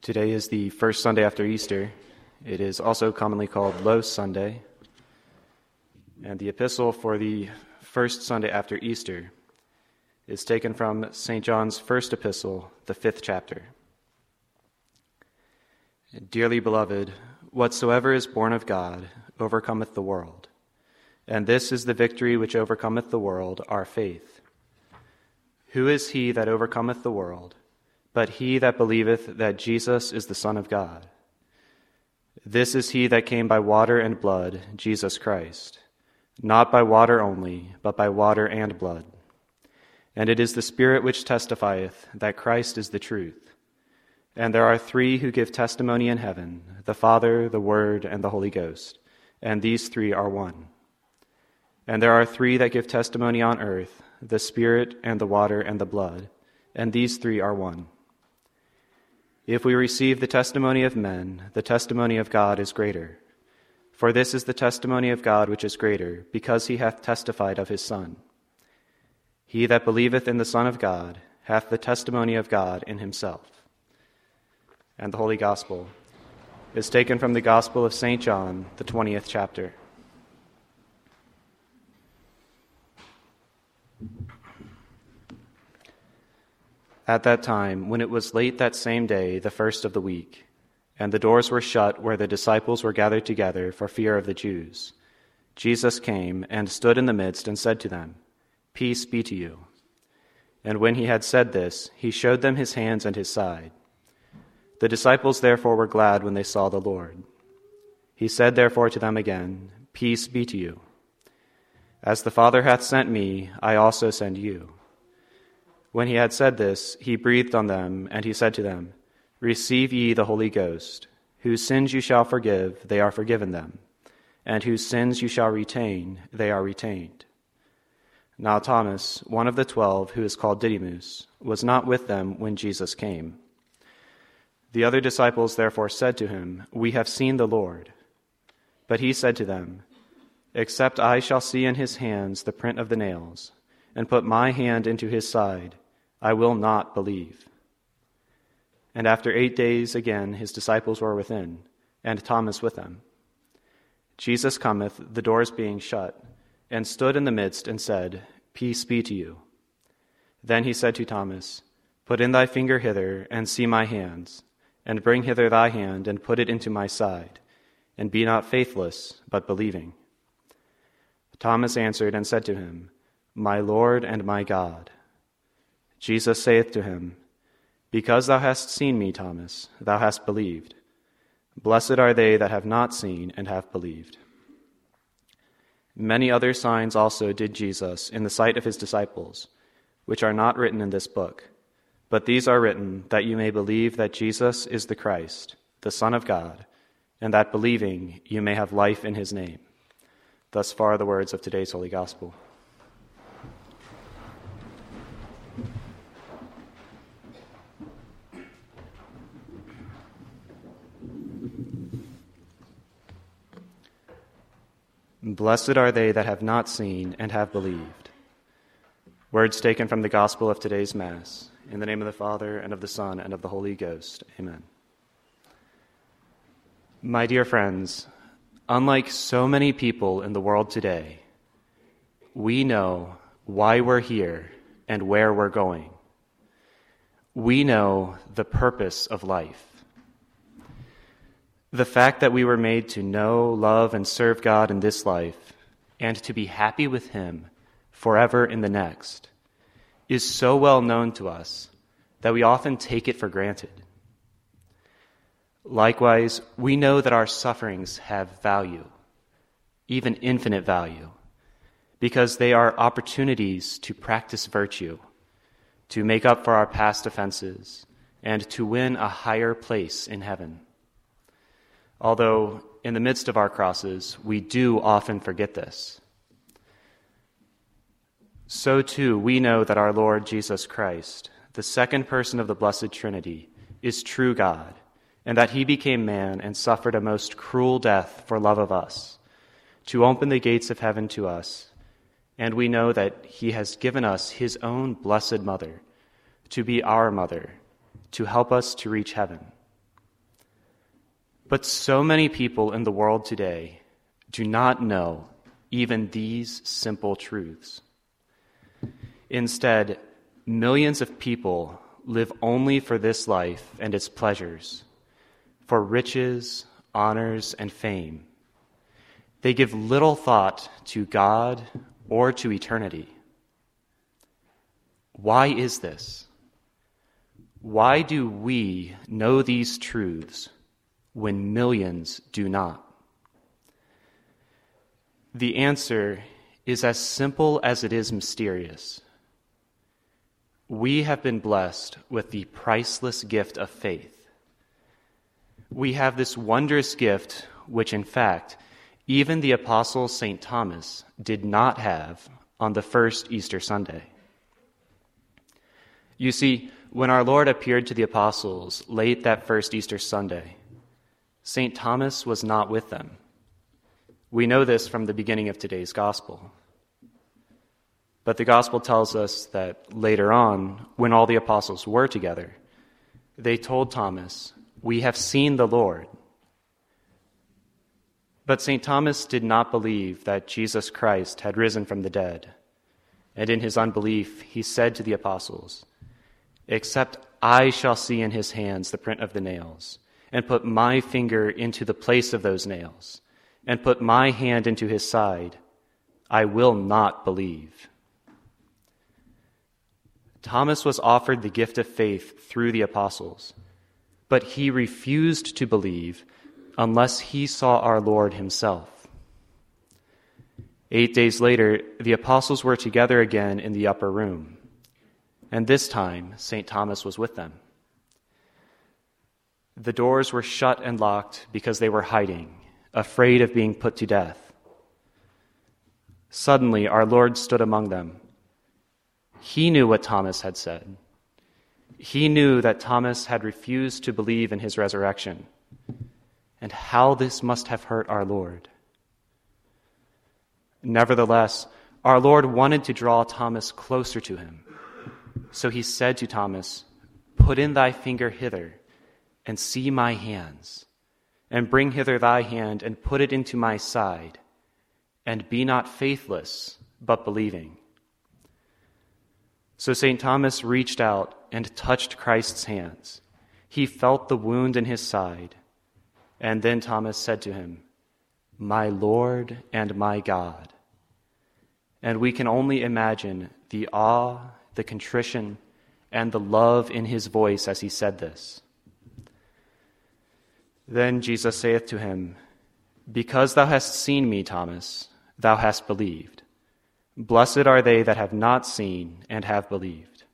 Today is the first Sunday after Easter. It is also commonly called Low Sunday. And the epistle for the first Sunday after Easter is taken from St. John's first epistle, the 5th chapter. Dearly beloved, whatsoever is born of God overcometh the world. And this is the victory which overcometh the world, our faith. Who is he that overcometh the world, but he that believeth that Jesus is the Son of God? This is he that came by water and blood, Jesus Christ, not by water only, but by water and blood. And it is the Spirit which testifieth that Christ is the truth. And there are three who give testimony in heaven, the Father, the Word, and the Holy Ghost, and these three are one. And there are three that give testimony on earth, the Spirit, and the water, and the blood, and these three are one. If we receive the testimony of men, the testimony of God is greater. For this is the testimony of God which is greater, because he hath testified of his Son. He that believeth in the Son of God hath the testimony of God in himself. And the Holy Gospel is taken from the Gospel of St. John, the 20th chapter. At that time, when it was late that same day, the first of the week, and the doors were shut where the disciples were gathered together for fear of the Jews, Jesus came and stood in the midst and said to them, Peace be to you. And when he had said this, he showed them his hands and his side. The disciples therefore were glad when they saw the Lord. He said therefore to them again, Peace be to you. As the Father hath sent me, I also send you. When he had said this, he breathed on them, and he said to them, Receive ye the Holy Ghost. Whose sins you shall forgive, they are forgiven them. And whose sins you shall retain, they are retained. Now Thomas, one of the 12, who is called Didymus, was not with them when Jesus came. The other disciples therefore said to him, We have seen the Lord. But he said to them, Except I shall see in his hands the print of the nails, and put my hand into his side, I will not believe. And after 8 days again his disciples were within, and Thomas with them. Jesus cometh, the doors being shut, and stood in the midst, and said, Peace be to you. Then he said to Thomas, Put in thy finger hither, and see my hands, and bring hither thy hand, and put it into my side, and be not faithless, but believing. Thomas answered and said to him, My Lord and my God. Jesus saith to him, Because thou hast seen me, Thomas, thou hast believed. Blessed are they that have not seen and have believed. Many other signs also did Jesus in the sight of his disciples, which are not written in this book. But these are written that you may believe that Jesus is the Christ, the Son of God, and that believing you may have life in his name. Thus far the words of today's Holy Gospel. Blessed are they that have not seen and have believed. Words taken from the Gospel of today's Mass. In the name of the Father, and of the Son, and of the Holy Ghost. Amen. My dear friends, unlike so many people in the world today, we know why we're here and where we're going. We know the purpose of life. The fact that we were made to know, love, and serve God in this life, and to be happy with him forever in the next, is so well known to us that we often take it for granted. Likewise, we know that our sufferings have value, even infinite value, because they are opportunities to practice virtue, to make up for our past offenses, and to win a higher place in heaven. Although, in the midst of our crosses, we do often forget this. So too, we know that our Lord Jesus Christ, the second person of the Blessed Trinity, is true God, and that he became man and suffered a most cruel death for love of us, to open the gates of heaven to us. And we know that he has given us his own blessed mother, to be our mother, to help us to reach heaven. But so many people in the world today do not know even these simple truths. Instead, millions of people live only for this life and its pleasures, for riches, honors, and fame. They give little thought to God or to eternity. Why is this? Why do we know these truths when millions do not? The answer is as simple as it is mysterious. We have been blessed with the priceless gift of faith. We have this wondrous gift, which in fact, even the Apostle St. Thomas did not have on the first Easter Sunday. You see, when our Lord appeared to the apostles late that first Easter Sunday, St. Thomas was not with them. We know this from the beginning of today's gospel. But the gospel tells us that later on, when all the apostles were together, they told Thomas, "We have seen the Lord." But St. Thomas did not believe that Jesus Christ had risen from the dead. And in his unbelief, he said to the apostles, "Except I shall see in his hands the print of the nails, and put my finger into the place of those nails, and put my hand into his side, I will not believe." Thomas was offered the gift of faith through the apostles, but he refused to believe unless he saw our Lord himself. 8 days later, the apostles were together again in the upper room, and this time St. Thomas was with them. The doors were shut and locked because they were hiding, afraid of being put to death. Suddenly, our Lord stood among them. He knew what Thomas had said. He knew that Thomas had refused to believe in his resurrection, and how this must have hurt our Lord. Nevertheless, our Lord wanted to draw Thomas closer to him. So he said to Thomas, "Put in thy finger hither, and see my hands, and bring hither thy hand, and put it into my side, and be not faithless, but believing." So St. Thomas reached out and touched Christ's hands. He felt the wound in his side, and then Thomas said to him, "My Lord and my God." And we can only imagine the awe, the contrition, and the love in his voice as he said this. Then Jesus saith to him, "Because thou hast seen me, Thomas, thou hast believed. Blessed are they that have not seen and have believed."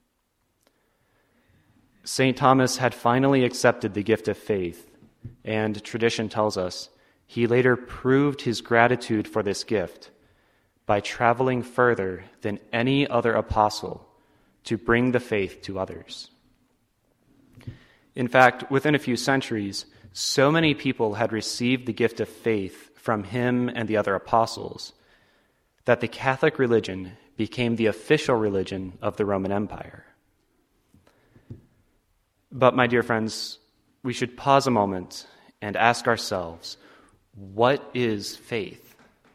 St. Thomas had finally accepted the gift of faith, and tradition tells us he later proved his gratitude for this gift by traveling further than any other apostle to bring the faith to others. In fact, within a few centuries, so many people had received the gift of faith from him and the other apostles that the Catholic religion became the official religion of the Roman Empire. But, my dear friends, we should pause a moment and ask ourselves, what is faith?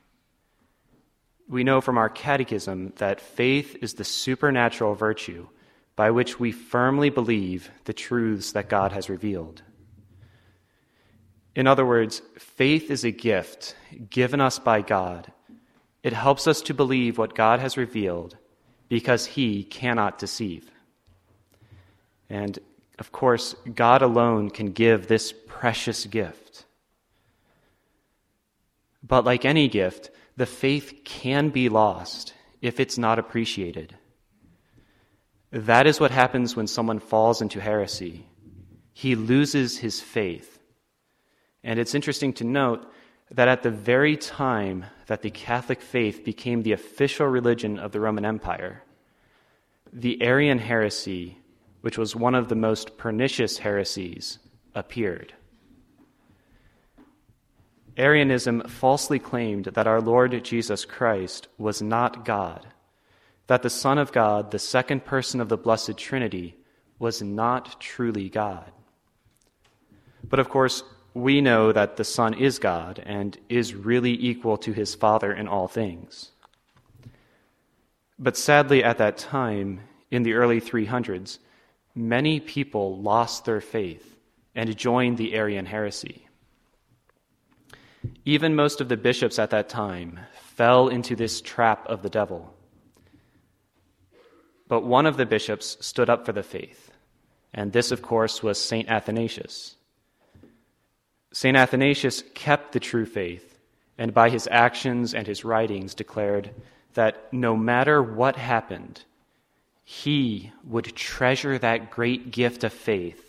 We know from our catechism that faith is the supernatural virtue by which we firmly believe the truths that God has revealed. In other words, faith is a gift given us by God. It helps us to believe what God has revealed because he cannot deceive. And, of course, God alone can give this precious gift. But like any gift, the faith can be lost if it's not appreciated. That is what happens when someone falls into heresy. He loses his faith. And it's interesting to note that at the very time that the Catholic faith became the official religion of the Roman Empire, the Arian heresy, which was one of the most pernicious heresies, appeared. Arianism falsely claimed that our Lord Jesus Christ was not God, that the Son of God, the second person of the Blessed Trinity, was not truly God. But of course, we know that the Son is God and is really equal to his Father in all things. But sadly, at that time, in the early 300s, many people lost their faith and joined the Arian heresy. Even most of the bishops at that time fell into this trap of the devil. But one of the bishops stood up for the faith, and this, of course, was St. Athanasius. St. Athanasius kept the true faith, and by his actions and his writings declared that no matter what happened, he would treasure that great gift of faith.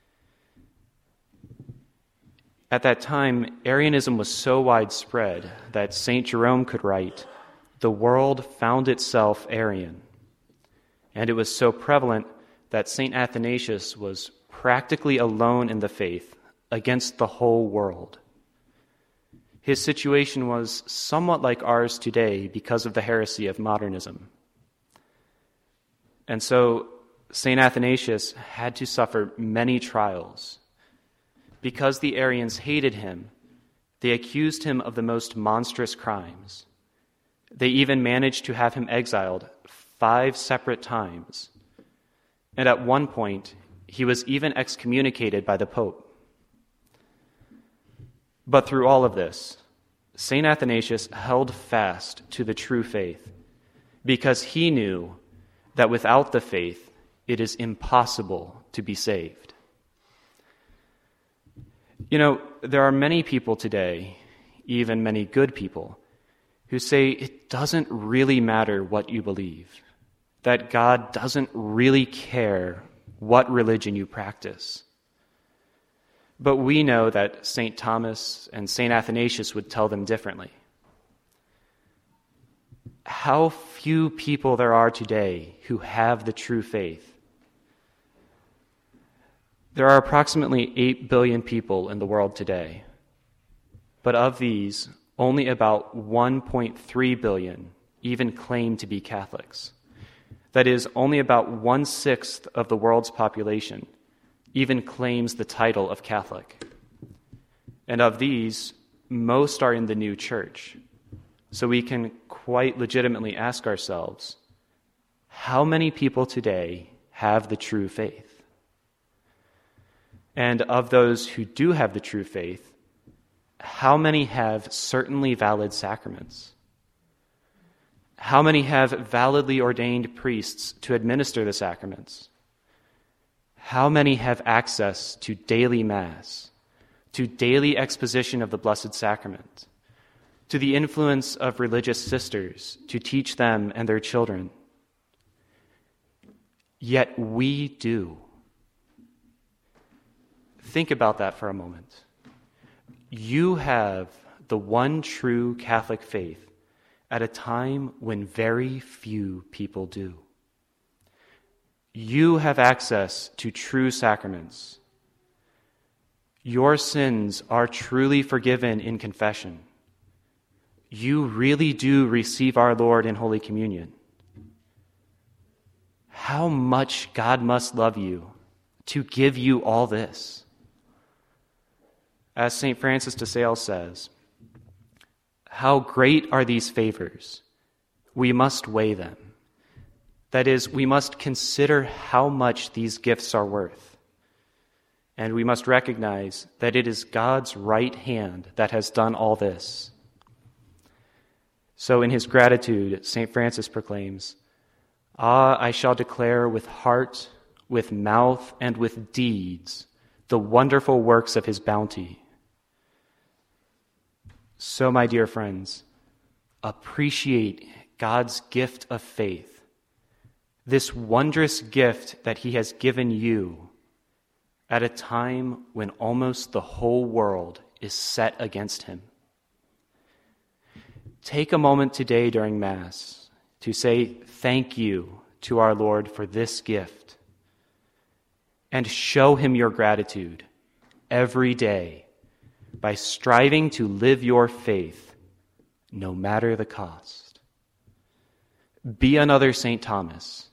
At that time, Arianism was so widespread that St. Jerome could write, "The world found itself Arian." And it was so prevalent that St. Athanasius was practically alone in the faith against the whole world. His situation was somewhat like ours today because of the heresy of modernism. And so St. Athanasius had to suffer many trials. Because the Arians hated him, they accused him of the most monstrous crimes. They even managed to have him exiled 5 separate times. And at one point, he was even excommunicated by the Pope. But through all of this, St. Athanasius held fast to the true faith because he knew that without the faith, it is impossible to be saved. You know, there are many people today, even many good people, who say it doesn't really matter what you believe, that God doesn't really care what religion you practice. But we know that St. Thomas and St. Athanasius would tell them differently. How few people there are today who have the true faith. There are approximately 8 billion people in the world today, but of these, only about 1.3 billion even claim to be Catholics. That is, only about 1/6 of the world's population even claims the title of Catholic. And of these, most are in the new church. So we can quite legitimately ask ourselves, how many people today have the true faith? And of those who do have the true faith, how many have certainly valid sacraments? How many have validly ordained priests to administer the sacraments? How many have access to daily Mass, to daily exposition of the Blessed Sacrament, to the influence of religious sisters to teach them and their children? Yet we do. Think about that for a moment. You have the one true Catholic faith at a time when very few people do. You have access to true sacraments. Your sins are truly forgiven in confession. You really do receive our Lord in Holy Communion. How much God must love you to give you all this. As St. Francis de Sales says, how great are these favors? We must weigh them. That is, we must consider how much these gifts are worth. And we must recognize that it is God's right hand that has done all this. So in his gratitude, St. Francis proclaims, "Ah, I shall declare with heart, with mouth, and with deeds the wonderful works of his bounty." So, my dear friends, appreciate God's gift of faith, this wondrous gift that he has given you at a time when almost the whole world is set against him. Take a moment today during Mass to say thank you to our Lord for this gift, and show him your gratitude every day by striving to live your faith no matter the cost. Be another St. Thomas.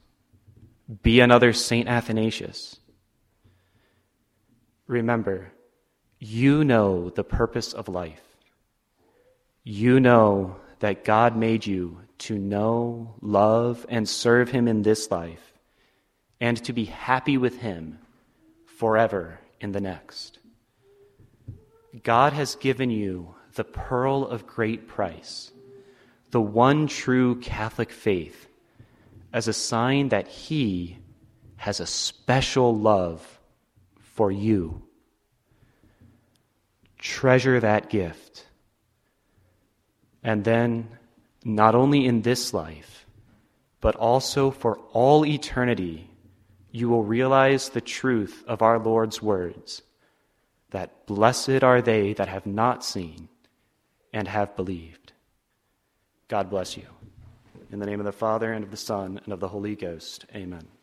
Be another St. Athanasius. Remember, You know the purpose of life. You know that God made you to know, love, and serve him in this life, and to be happy with him forever in the next. God has given you the pearl of great price, the one true Catholic faith, as a sign that he has a special love for you. Treasure that gift. And then, not only in this life, but also for all eternity, you will realize the truth of our Lord's words, that blessed are they that have not seen and have believed. God bless you. In the name of the Father, and of the Son, and of the Holy Ghost, amen.